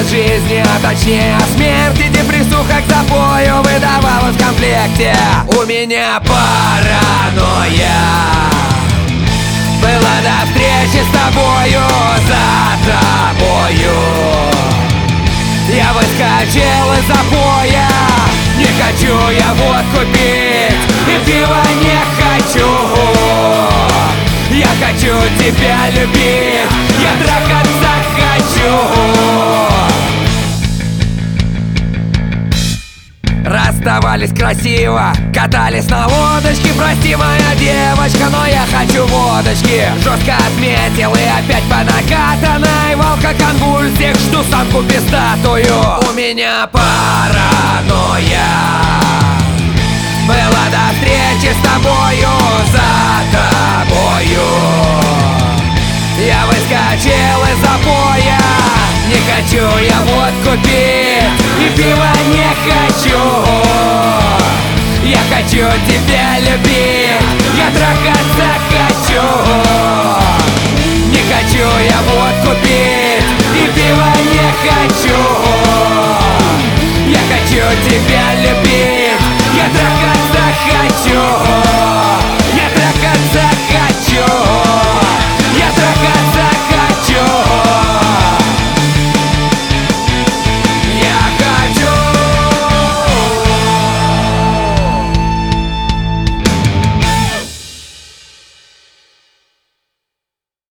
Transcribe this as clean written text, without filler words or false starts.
от жизни, а точнее от смерти. Депрессуха к запою выдавалась в комплекте. У меня паранойя была до встречи с тобою, за тобою. Я выскочил из запоя. Не хочу я водку пить и пива не хочу. Я хочу тебя любить, я трахаться хочу. Расставались красиво, катались на лодочке. Прости, моя девочка, но я хочу водочки. Жестко отметил и опять по накатанной. В алкоконвульсиях жду самку пиздатую. У меня паранойя была до встречи с тобою, за тобою. Я выскочил из запоя. Не хочу я водку пить и пива не хочу. Я хочу тебя любить, я трахаться хочу.